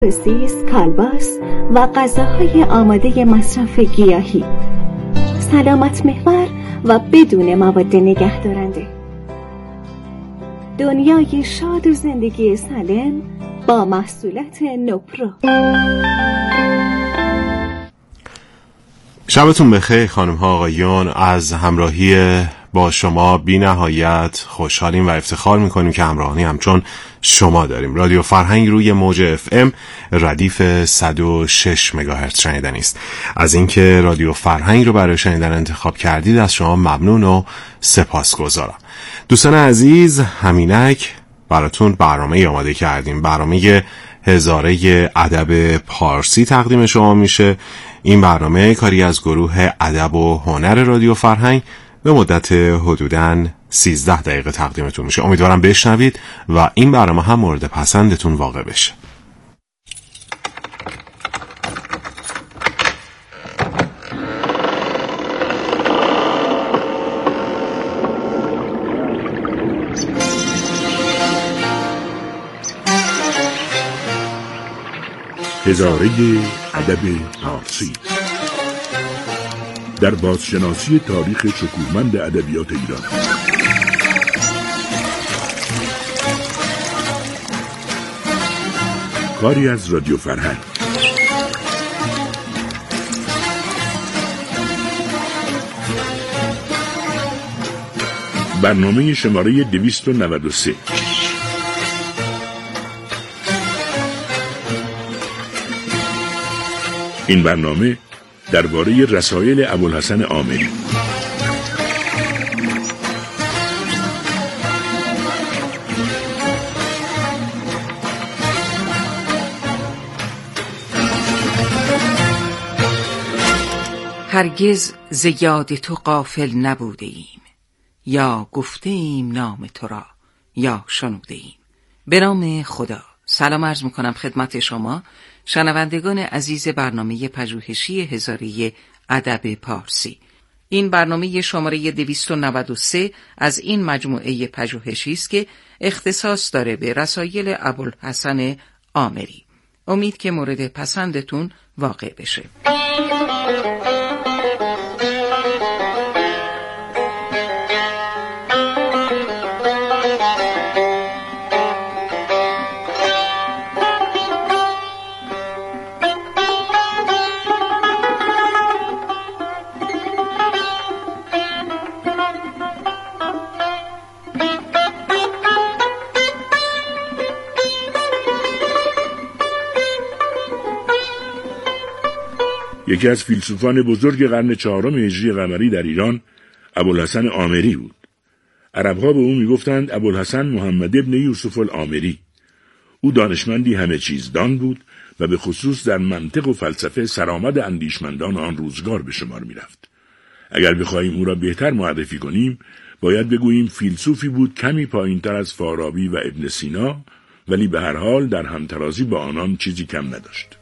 سوسیس، کالباس و غذاهای آماده مصرف گیاهی، سلامت محور و بدون مواد نگهدارنده. دنیای شاد و زندگی سالم با محصولات نوپرو. شبتون بخیر خانم ها آقایون. از همراهی با شما بی نهایت خوشحالیم و افتخار میکنیم که همراهانی همچون شما داریم. رادیو فرهنگ روی موج FM ردیف 106 مگاهرتز شنیدنی است. از اینکه رادیو فرهنگ رو برای شنیدن انتخاب کردید از شما ممنون و سپاسگزارم. دوستان عزیز، همینک براتون برنامه آماده کردیم. برنامه هزاره ادب پارسی تقدیم شما میشه. این برنامه کاری از گروه ادب و هنر رادیو فرهنگ به مدت حدوداً 13 دقیقه تقدیمتون میشه. امیدوارم بشنوید و این برنامه هم مورد پسندتون واقع بشه. هزاره ادب پارسی در بازشناسی تاریخ شکوهمند ادبیات ایران. کاری از رادیو فرهنگ. برنامه شماره 293. این برنامه درباره رسایل ابوالحسن آمری. هرگز ز یاد تو غافل نبوده ایم، یا گفته ایم نام تو را یا شنوده ایم. به نام خدا. سلام عرض میکنم خدمت شما شنوندگان عزیز برنامه پژوهشی هزاره ادب پارسی. این برنامه شماره 293 از این مجموعه پژوهشی است که اختصاص داره به رسایل ابوالحسن آمری. امید که مورد پسندتون واقع بشه. یکی از فیلسوفان بزرگ قرن 4 هجری قمری در ایران ابوالحسن آمری بود. عرب‌ها به او میگفتند ابوالحسن محمد ابن یوسف الآمری. او دانشمندی همه چیز دان بود و به خصوص در منطق و فلسفه سرآمد اندیشمندان آن روزگار به شمار می‌رفت. اگر بخواهیم او را بهتر معرفی کنیم، باید بگوییم فیلسوفی بود کمی پایین‌تر از فارابی و ابن سینا، ولی به هر حال در همترازی با آنان چیزی کم نداشت.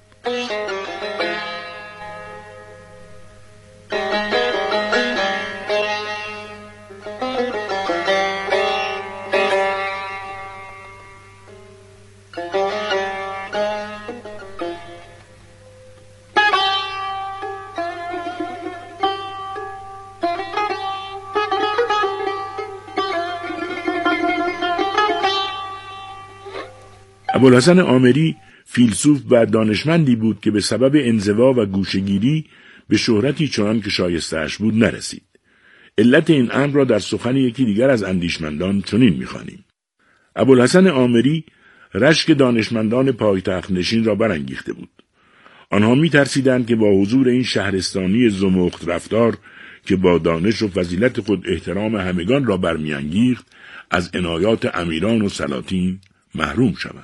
ابوالحسن آمری فیلسوف و دانشمندی بود که به سبب انزوا و گوشه‌گیری به شهرتی چنان که شایسته‌اش بود نرسید. علت این امر را در سخن یکی دیگر از اندیشمندان چنین می‌خوانیم: ابوالحسن آمری رشک دانشمندان پایتخت نشین را برانگیخته بود. آنها می‌ترسیدند که با حضور این شهرستانی زمخت رفتار که با دانش و فضیلت خود احترام همگان را برمی‌انگیخت، از عنایات امیران و سلاطین محروم شوند.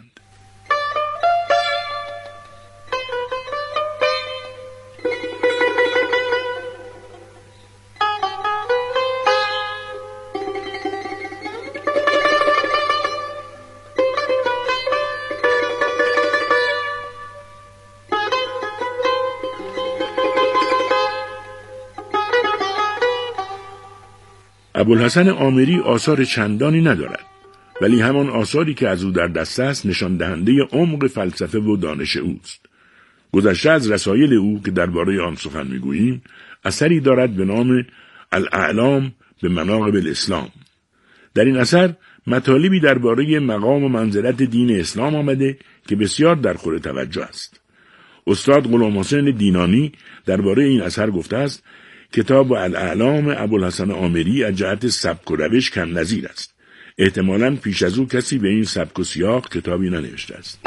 ابوالحسن آمری آثار چندانی ندارد. ولی همان آثاری که از او در دست است نشان دهنده عمق فلسفه و دانش اوست. گذشته از رسایل او که درباره آن سخن میگوییم، اثری دارد به نام الاعلام به مناقب الاسلام. در این اثر مطالبی درباره مقام و منزلت دین اسلام آمده که بسیار در خور توجه است. استاد غلام حسین دینانی درباره این اثر گفته است کتاب الاعلام ابوالحسن آمری از جهت سبک و روش کم نظیر است. احتمالاً پیش از او کسی به این سبک و سیاق کتابی ننوشته است.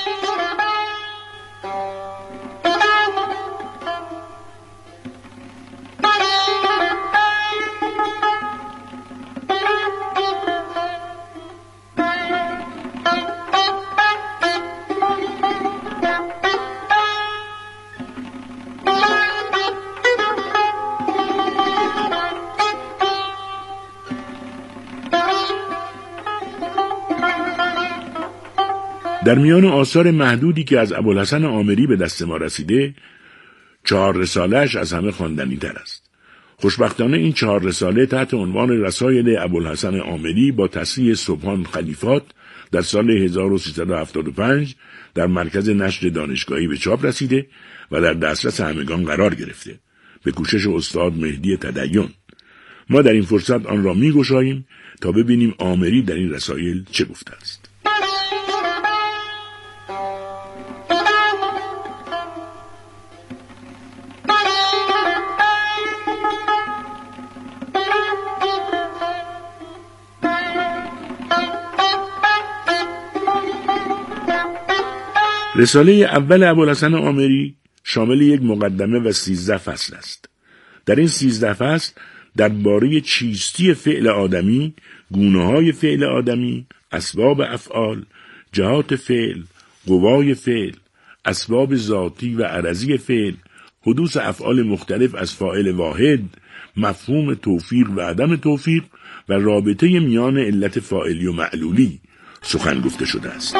در میان آثار محدودی که از ابوالحسن آمری به دست ما رسیده، 4 رساله‌اش از همه خواندنی تر است. خوشبختانه این 4 رساله تحت عنوان رسایل ابوالحسن آمری با تصحیح سبحان خلیفات در سال 1375 در مرکز نشر دانشگاهی به چاپ رسیده و در دسترس همگان قرار گرفته، به کوشش استاد مهدی تدین. ما در این فرصت آن را می‌گشاییم تا ببینیم آمری در این رسایل چه گفته است. رساله اول ابوالحسن آمری شامل یک مقدمه و 13 فصل است. در این 13 فصل درباره چیستی فعل آدمی، گونه‌های فعل آدمی، اسباب افعال، جهات فعل، قوای فعل، اسباب ذاتی و عرضی فعل، حدوث افعال مختلف از فاعل واحد، مفهوم توفیق و عدم توفیق و رابطه میان علت فاعلی و معلولی سخن گفته شده است.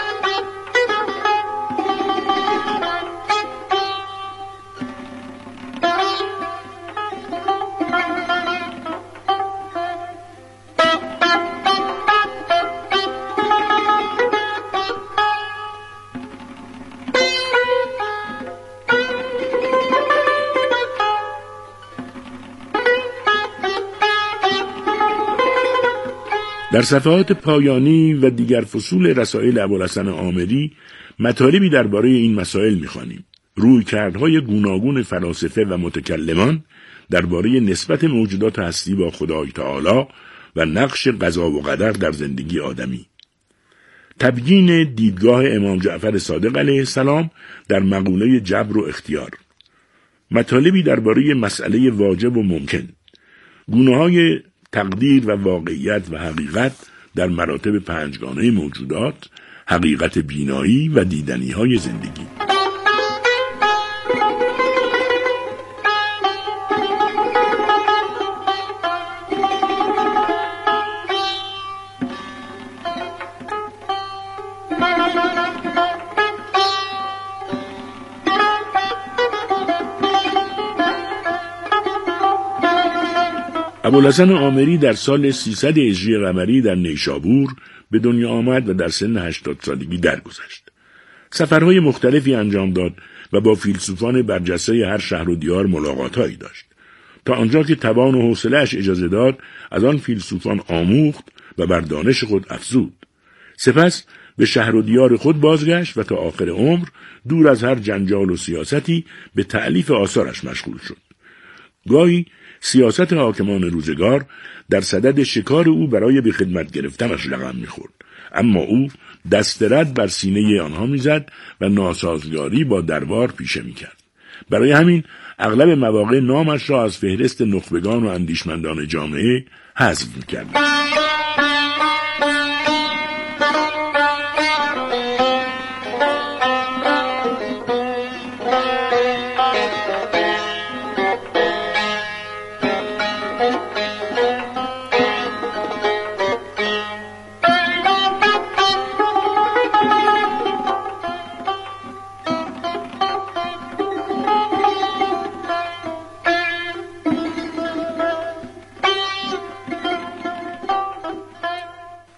در صفحات پایانی و دیگر فصول رسائل ابوالحسن آمری مطالبی درباره این مسائل می‌خوانیم. رویکردهای گوناگون فلاسفه و متکلمان درباره نسبت موجودات هستی با خدای تعالی و نقش قضا و قدر در زندگی آدمی. تبیین دیدگاه امام جعفر صادق علیه السلام در مقوله جبر و اختیار. مطالبی درباره مسئله واجب و ممکن. گونه‌های تقدیر و واقعیت و حقیقت در مراتب 5گانه موجودات، حقیقت بینایی و دیدنی های زندگی. ابوالحسن آمری در سال 300 هجری قمری در نیشابور به دنیا آمد و در سن 80 سالگی درگذشت. سفرهای مختلفی انجام داد و با فیلسوفان برجسته هر شهر و دیار ملاقاتهایی داشت. تا آنجا که توان و حوصله‌اش اجازه داد از آن فیلسوفان آموخت و بر دانش خود افزود. سپس به شهر و دیار خود بازگشت و تا آخر عمر دور از هر جنجال و سیاستی به تألیف آثارش مشغول شد. گاهی سیاست حاکمان روزگار در صدد شکار او برای به خدمت گرفتنش رقم می‌خورد، اما او دست رد بر سینه آنها می‌زد و ناسازگاری با دربار پیشه می‌کرد. برای همین اغلب مواقع نامش را از فهرست نخبگان و اندیشمندان جامعه حذف می‌کرد.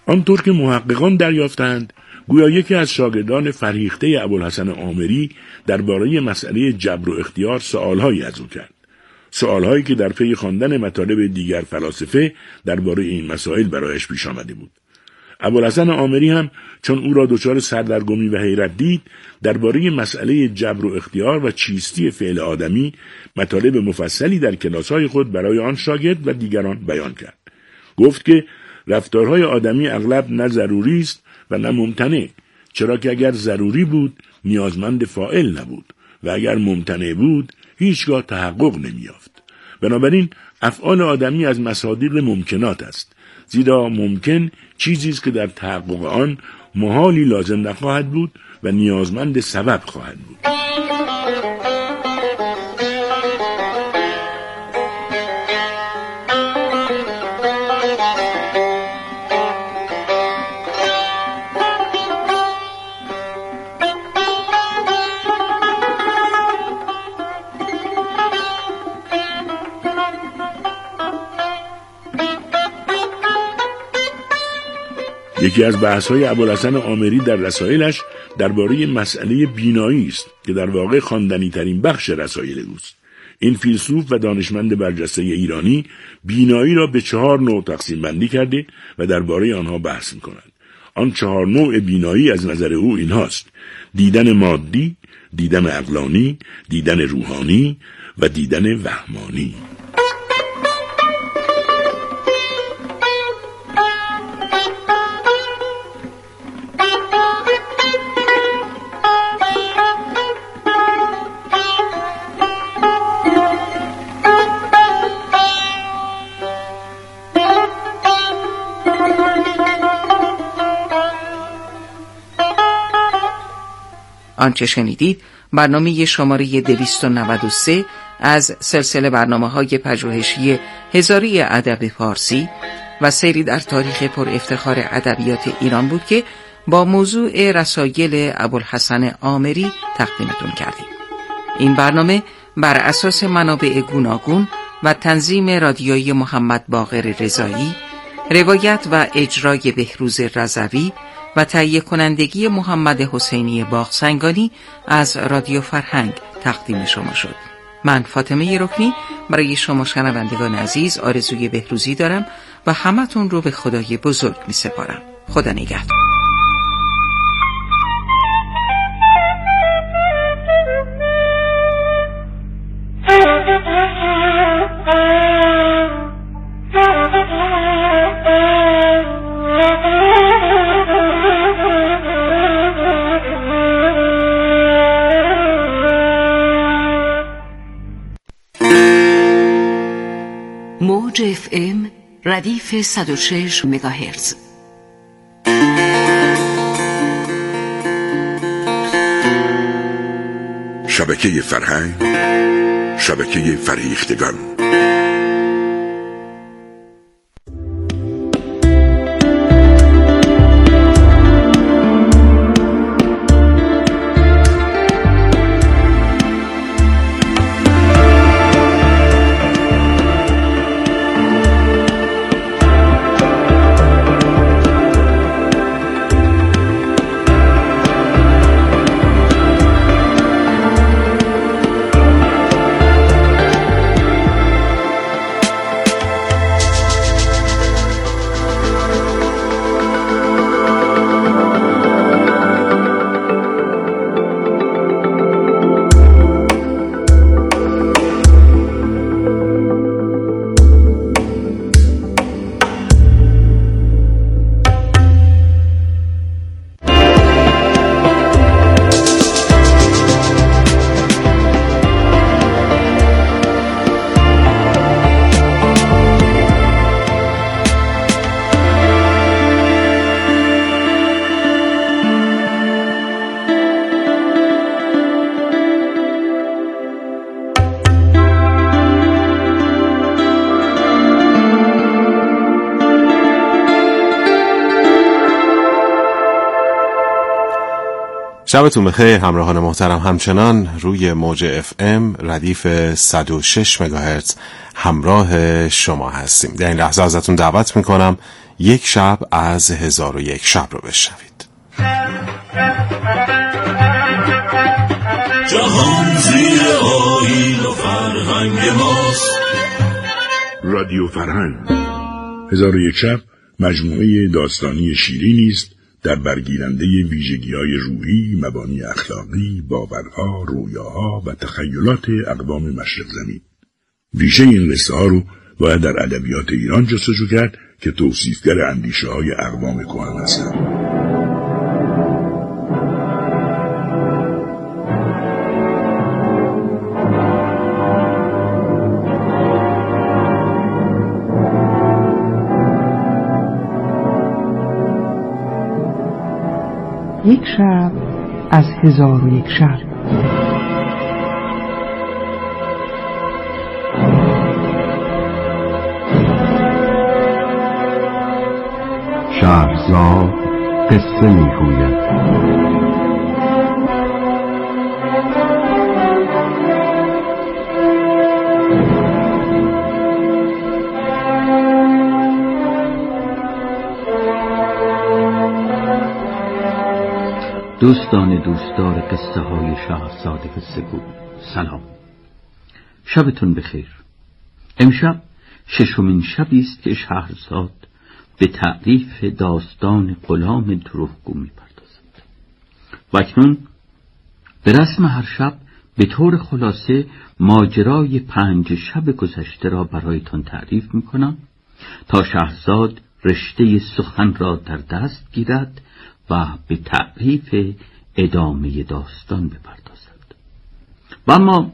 آنطور که محققان دریافتند، گویا یکی از شاگردان فرهیخته ابوالحسن آمری درباره مسئله جبر و اختیار سؤالهایی از او کرد. سؤالهایی که در پی خواندن مطالب دیگر فلاسفه درباره این مسائل برایش پیش آمده بود. ابوالحسن آمری هم چون او را دچار سردرگمی و حیرت دید، درباره مسئله جبر و اختیار و چیستی فعل آدمی مطالب مفصلی در کلاس‌های خود برای آن شاگرد و دیگران بیان کرد. گفت که رفتارهای آدمی اغلب نه ضروری است و نه ممتنع، چرا که اگر ضروری بود نیازمند فاعل نبود و اگر ممتنع بود هیچگاه تحقق نمی‌یافت. بنابراین افعال آدمی از مصادیق ممکنات است، زیرا ممکن چیزی است که در تحقق آن محالی لازم نخواهد بود و نیازمند سبب خواهد بود. یکی از بحث‌های ابوالحسن آمری در رسائلش درباره مسئله بینایی است که در واقع خواندنی‌ترین بخش رسائل اوست. این فیلسوف و دانشمند برجسته ایرانی بینایی را به 4 نوع تقسیم بندی کرده و درباره آنها بحث می‌کند. آن 4 نوع بینایی از نظر او اینهاست: دیدن مادی، دیدن عقلانی، دیدن روحانی و دیدن وهمانی. آنچه شنیدید برنامه شماره 293 از سلسله برنامه‌های پژوهشی هزاری ادب فارسی و سیری در تاریخ پر افتخار ادبیات ایران بود که با موضوع رسایل ابوالحسن آمری تقدیمتون کردیم. این برنامه بر اساس منابع گوناگون و تنظیم رادیویی محمد باقر رضایی، روایت و اجرای بهروز رضوی و تهیه کنندگی محمد حسینی باغسنگانی از رادیو فرهنگ تقدیم شما شد. من فاطمه رکنی برای شما شنوندگان عزیز آرزوی بهروزی دارم و همتون رو به خدای بزرگ می سپارم. خدا نگهدار. موج FM ردیف 106 مگاهرتز. شبکه فرهنگ، شبکه فرهیختگان. شبتون بخیر همراهان محترم. همچنان روی موج FM ردیف 106 مگاهرتز همراه شما هستیم. در این لحظه ازتون دعوت میکنم یک شب از 1001 شب رو بشنوید. جهان زیر آیین و فرهنگ ماست. رادیو فرهنگ 1001 شب مجموعه داستانی شیرینی است در برگیرنده ویژگی‌های روحی، مبانی اخلاقی، باورها، رویاها و تخیلات اقوام مشرق زمین. ریشه این قصه‌ها رو باید در ادبیات ایران جستجو کرد که توصیفگر اندیشه‌های اقوام کهن هستند. یک شب از 1001 شب. شهرزاد قصه میگوید. دوستان دوستدار قصه های شهرزاد قصه گو، سلام، شبتون بخیر. امشب ششمین شبی است که شهرزاد به تعریف داستان غلام دروغگو می‌پردازد. و اکنون به رسم هر شب به طور خلاصه ماجرای 5 شب گذشته را برایتان تعریف می‌کنم تا شهرزاد رشته سخن را در دست گیرد و به تعریف ادامه داستان بپردازد. و اما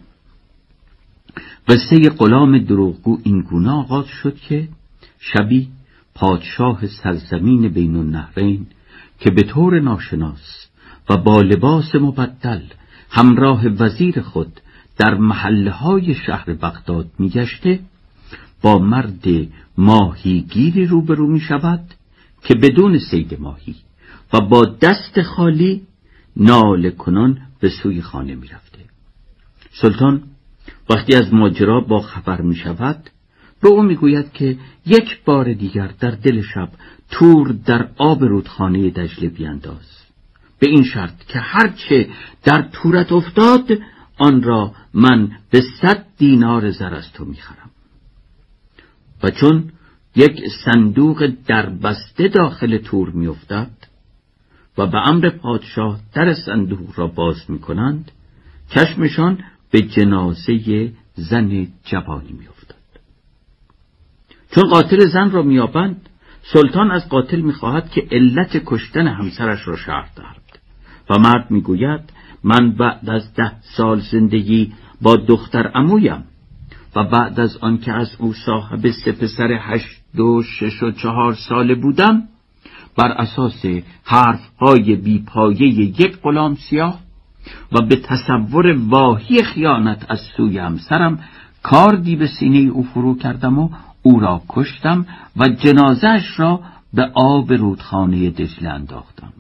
قصه غلام دروغگو این گونه آغاز شد که شبی پادشاه سرزمین بین النهرین که به طور ناشناس و با لباس مبدل همراه وزیر خود در محله‌های شهر بغداد می‌گشته، با مرد ماهیگیری روبرو می‌شود که بدون صید ماهی و با دست خالی ناله کنان به سوی خانه می رفته. سلطان وقتی از ماجرا با خبر می شود به او می گوید که یک بار دیگر در دل شب تور در آب رودخانه دجله بینداز، به این شرط که هرچه در تورت افتاد آن را من به 100 دینار زر از تو می خرم. و چون یک صندوق در بسته داخل تور می افتد و به امر پادشاه در صندوق را باز می کنند، چشمشان به جنازه زن جوانی می افتد. چون قاتل زن را می یابند، سلطان از قاتل می خواهد که علت کشتن همسرش را شرح دهد و مرد می گوید من بعد از 10 سال زندگی با دختر عمویم و بعد از آن که از او صاحب 3 پسر 8 و 6 و 4 ساله بودم، بر اساس حرفهای بیپایه یک غلام سیاه و به تصور واهی خیانت از سوی همسرم کاردی به سینه او فرو کردم و او را کشتم و جنازه‌اش را به آب رودخانه دجله انداختم.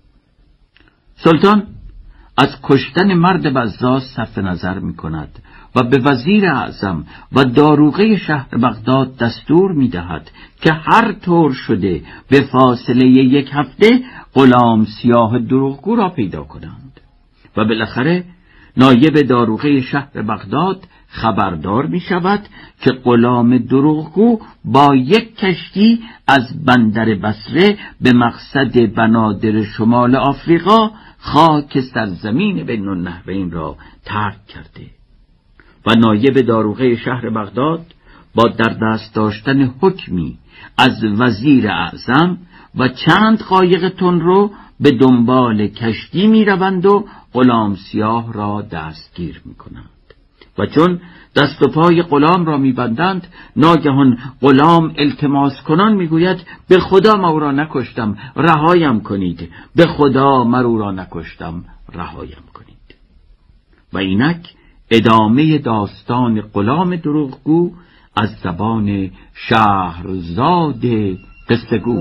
سلطان از کشتن مرد بزاز صرف نظر می کند و به وزیر اعظم و داروغه شهر بغداد دستور می دهد که هر طور شده به فاصله 1 هفته غلام سیاه دروغگو را پیدا کنند. و بالاخره نایب داروغه شهر بغداد خبردار می شود که غلام دروغگو با یک کشتی از بندر بصره به مقصد بنادر شمال آفریقا خاک سرزمین بین النهرین را ترک کرده و نایب داروغه شهر بغداد با در دست داشتن حکمی از وزیر اعظم و چند قایق تندرو به دنبال کشتی می روند و غلام سیاه را دستگیر می کنند. و چون دست و پای غلام را می بندند، ناگهان غلام التماس کنان می گوید به خدا من او را نکشتم، رهایم کنید، به خدا من او را نکشتم، رهایم کنید. و اینک ادامه داستان غلام دروغگو از زبان شهرزاد قصه‌گو.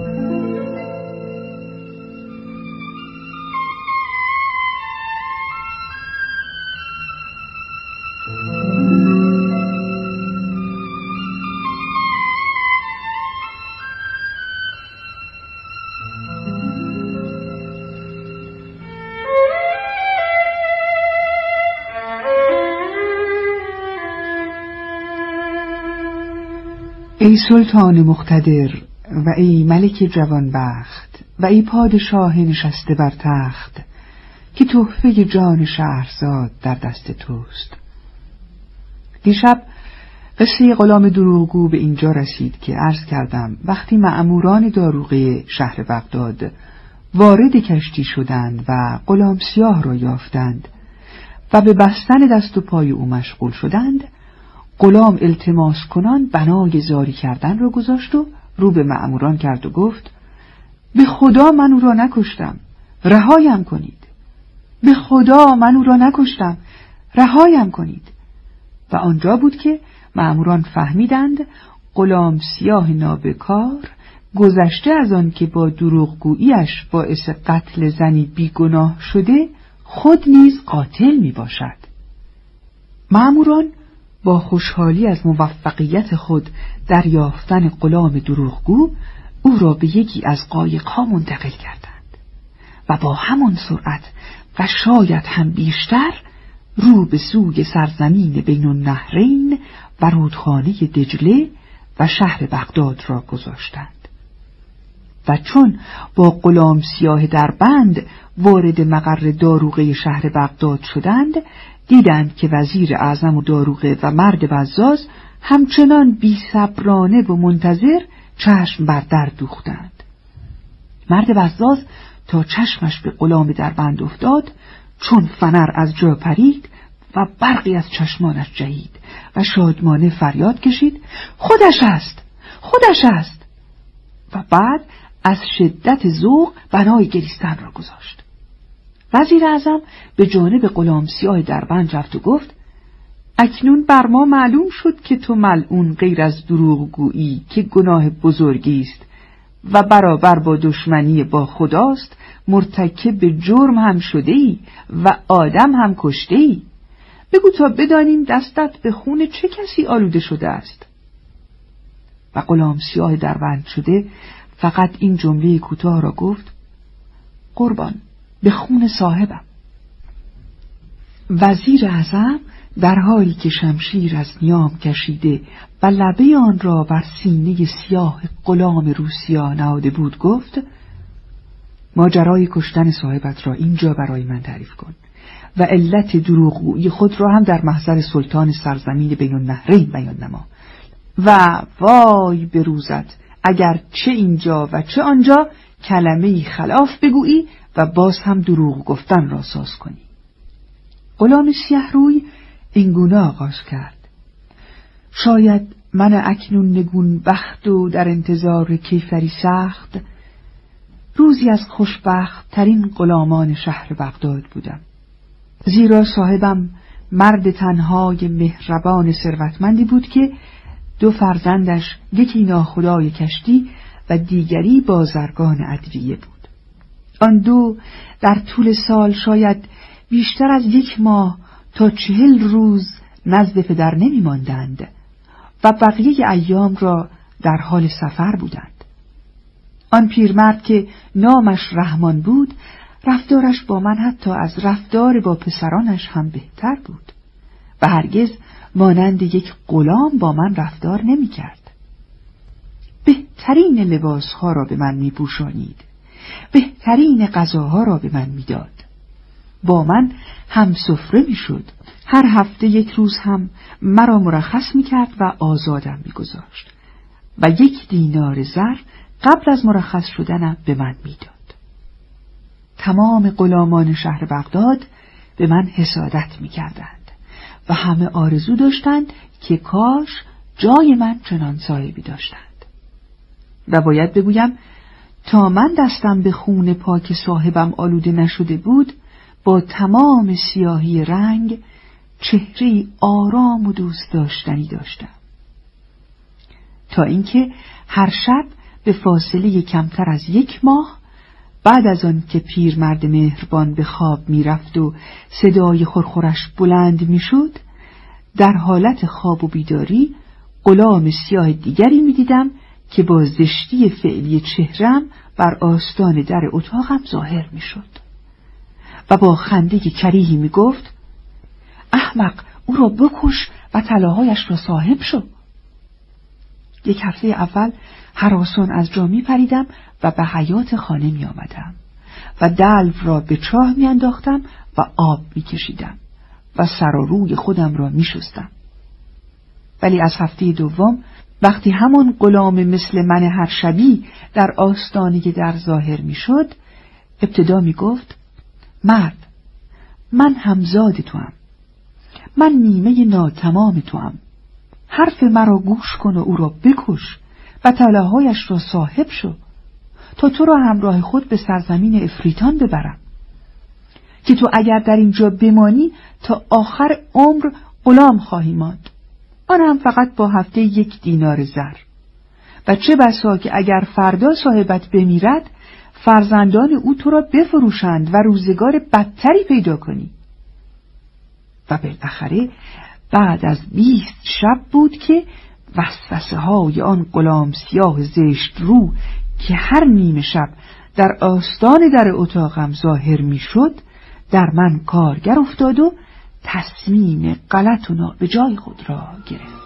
ای سلطان مقتدر و ای ملک جوانبخت و ای پادشاه نشسته بر تخت که تحفه جان شهرزاد در دست توست. دیشب قصه غلام دروغگو به اینجا رسید که عرض کردم وقتی مأموران داروغه شهر بغداد وارد کشتی شدند و غلام سیاه را یافتند و به بستن دست و پای او مشغول شدند، غلام التماس کنان بنای زاری کردن را گذاشت و رو به مأموران کرد و گفت: به خدا من او را نکشتم، رهایم کنید. به خدا من او را نکشتم، رهایم کنید. و آنجا بود که مأموران فهمیدند غلام سیاه نابکار گذشته از آن که با دروغگوییش باعث قتل زنی بیگناه شده، خود نیز قاتل می باشد. مأموران با خوشحالی از موفقیت خود در یافتن غلام دروغگو او را به یکی از قایق‌ها منتقل کردند و با همان سرعت و شاید هم بیشتر رو به سوی سرزمین بین النهرین و رودخانه دجله و شهر بغداد را گذاشتند. و چون با غلام سیاه در بند وارد مقر داروغه شهر بغداد شدند، دیدند که وزیر اعظم و داروغه و مرد بزاز همچنان بی‌صبرانه و منتظر چشم بر در دوختند. مرد بزاز تا چشمش به غلام در بند افتاد، چون فنر از جا پرید و برقی از چشمانش جهید و شادمانه فریاد کشید: خودش است، خودش است! و بعد از شدت ذوق بنای گریستن را گذاشت. وزیر اعظم به جانب غلام سیاه دربند رفت و گفت: اکنون بر ما معلوم شد که تو ملعون غیر از دروغگویی که گناه بزرگی است و برابر با دشمنی با خداست، مرتکب جرم هم شده ای و آدم هم کشته ای. بگو تا بدانیم دستت به خون چه کسی آلوده شده است. و غلام سیاه دربند شده فقط این جمله کوتاه را گفت: قربان، به خون صاحبم. وزیر اعظم در حالی که شمشیر از نیام کشیده و لبه آن را بر سینه سیاه غلام روسیا نهاده بود گفت: ماجرای کشتن صاحبت را اینجا برای من تعریف کن و علت دروغگویی خود را هم در محضر سلطان سرزمین بین النهرین بیان نما. و وای به روزت اگر چه اینجا و چه آنجا کلمه‌ای خلاف بگویی و باز هم دروغ گفتن را ساز کنی. غلام سیاه روی اینگونه آغاز کرد: شاید من اکنون نگون بخت و در انتظار کیفری سخت، روزی از خوشبخت ترین غلامان شهر بغداد بودم، زیرا صاحبم مرد تنهای مهربان ثروتمندی بود که 2 فرزندش، یکی ناخدای کشتی و دیگری بازرگان ادویه بود. آن 2 در طول سال شاید بیشتر از 1 ماه تا 40 روز نزد پدر نمی ماندند و بقیه ایام را در حال سفر بودند. آن پیرمرد که نامش رحمان بود، رفتارش با من حتی از رفتار با پسرانش هم بهتر بود و هرگز مانند یک غلام با من رفتار نمی کرد. بهترین لباسها را به من می پوشانید، بهترین غذاها را به من می داد. با من هم سفره می شد، هر هفته 1 روز هم مرا مرخص می کرد و آزادم می گذاشت و 1 دینار زر قبل از مرخص شدنم به من می داد. تمام غلامان شهر بغداد به من حسادت می کردند و همه آرزو داشتند که کاش جای من چنان صاحبی داشتند. و باید بگویم تا من دستم به خون پاک صاحبم آلوده نشده بود، با تمام سیاهی رنگ چهره‌ای آرام و دوست داشتنی داشتم. تا اینکه هر شب به فاصله کمتر از 1 ماه بعد از آن که پیرمرد مهربان به خواب می رفت و صدای خرخرش بلند می شد، در حالت خواب و بیداری غلام سیاه دیگری می دیدم که با زشتی فعلی چهرم بر آستان در اتاقم ظاهر می شد و با خنده کریهی می گفت: احمق، او را بکش و طلاهایش را صاحب شو. 1 هفته اول هراسان از جا می پریدم و به حیاط خانه می آمدم و دلو را به چاه می انداختم و آب می کشیدم و سر و روی خودم را می شستم. ولی از هفته دوم وقتی همان غلام مثل من هر شبی در آستانه در ظاهر می شد، ابتدا می گفت: مرد، من همزاد توام، من نیمه ناتمام توام، حرف مرا گوش کن و او را بکش و طلاهایش را صاحب شو تا تو را همراه خود به سرزمین افریتان ببرم که تو اگر در اینجا بمانی تا آخر عمر غلام خواهی ماند، آن هم فقط با هفته 1 دینار زر، و چه بسا که اگر فردا صاحبت بمیرد فرزندان او تو را بفروشند و روزگار بدتری پیدا کنی. و بالاخره بعد از 20 شب بود که وسوسه های آن غلام سیاه زشت رو که هر نیمه شب در آستان در اتاقم ظاهر می شد در من کارگر افتاد و تصمیم غلط و نابجای خود را گرفت.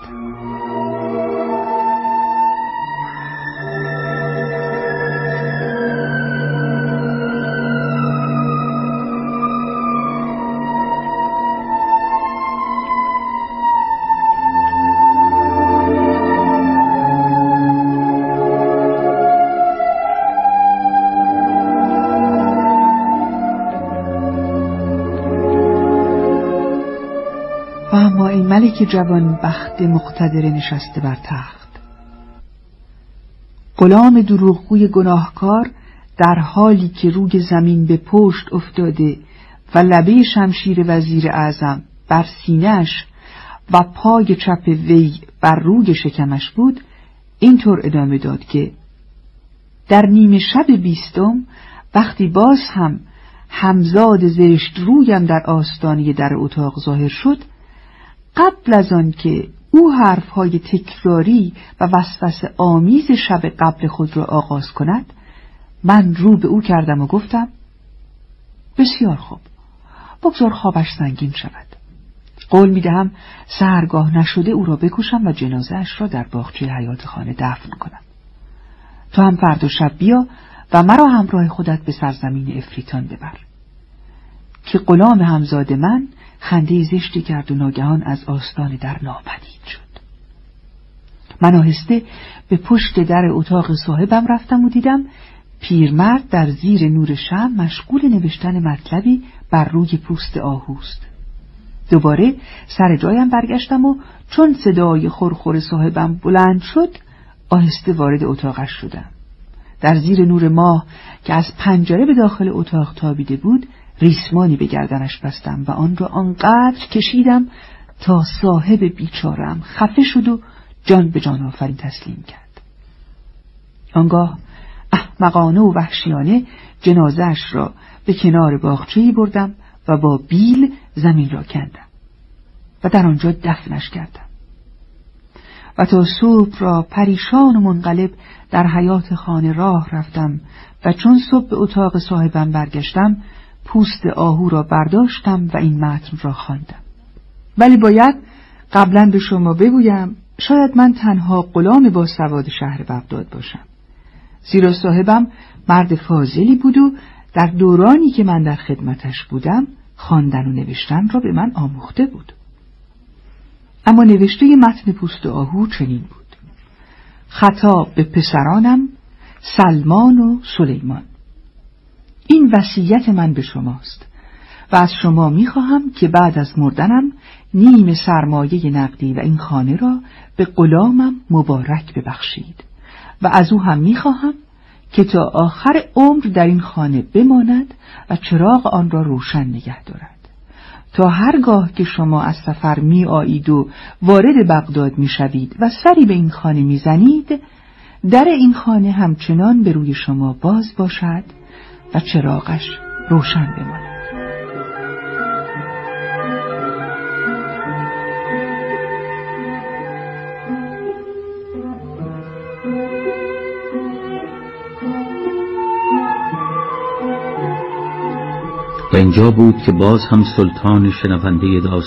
ملک جوان بخت مقتدر نشسته بر تخت، غلام دروغگوی گناهکار در حالی که روی زمین به پشت افتاده و لبه شمشیر وزیر اعظم بر سینه‌اش و پای چپ وی بر روی شکمش بود، اینطور ادامه داد که در نیمه شب 20 وقتی باز هم همزاد زشت رویم در آستانه در اتاق ظاهر شد، قبل از آن که او حرفهای تکراری و وسوسه آمیز شب قبل خود را آغاز کند، من رو به او کردم و گفتم: بسیار خوب، بگذار خوابش سنگین شود. قول میدهم سحرگاه نشده او را بکشم و جنازه‌اش را در باغچه حیاط خانه دفن کنم. تو هم فردا شب بیا و مرا همراه خودت به سرزمین افریتان ببر. که غلام همزاد من خنده زشتی کرد و ناگهان از آستان در ناپدید شد. من آهسته به پشت در اتاق صاحبم رفتم و دیدم پیرمرد در زیر نور شمع مشغول نوشتن مطلبی بر روی پوست آهوست. دوباره سر جایم برگشتم و چون صدای خورخور صاحبم بلند شد آهسته وارد اتاقش شدم. در زیر نور ماه که از پنجره به داخل اتاق تابیده بود ریسمانی به گردنش بستم و آن را آنقدر کشیدم تا صاحب بیچارم خفه شد و جان به جان آفرین تسلیم کرد. آنگاه احمقانه و وحشیانه جنازه‌اش را به کنار باغچه‌ای بردم و با بیل زمین را کندم و در آنجا دفنش کردم و تا صبح را پریشان و منقلب در حیاط خانه راه رفتم و چون صبح به اتاق صاحبم برگشتم پوست آهو را برداشتم و این متن را خواندم. ولی باید قبلا به شما بگویم شاید من تنها غلام با سواد شهر بغداد باشم، زیرا صاحبم مرد فاضلی بود و در دورانی که من در خدمتش بودم خواندن و نوشتن را به من آموخته بود. اما نوشته متن پوست آهو چنین بود: خطاب به پسرانم سلمان و سلیمان، این وصیت من به شماست و از شما می‌خواهم که بعد از مردنم نیم سرمایه نقدی و این خانه را به غلامم مبارک ببخشید و از او هم می‌خواهم که تا آخر عمر در این خانه بماند و چراغ آن را روشن نگه دارد تا هرگاه که شما از سفر می آیید و وارد بغداد می شوید و سری به این خانه می زنید، در این خانه همچنان به روی شما باز باشد و چراغش روشن بماند. و اینجا بود که باز هم سلطان شنونده داستان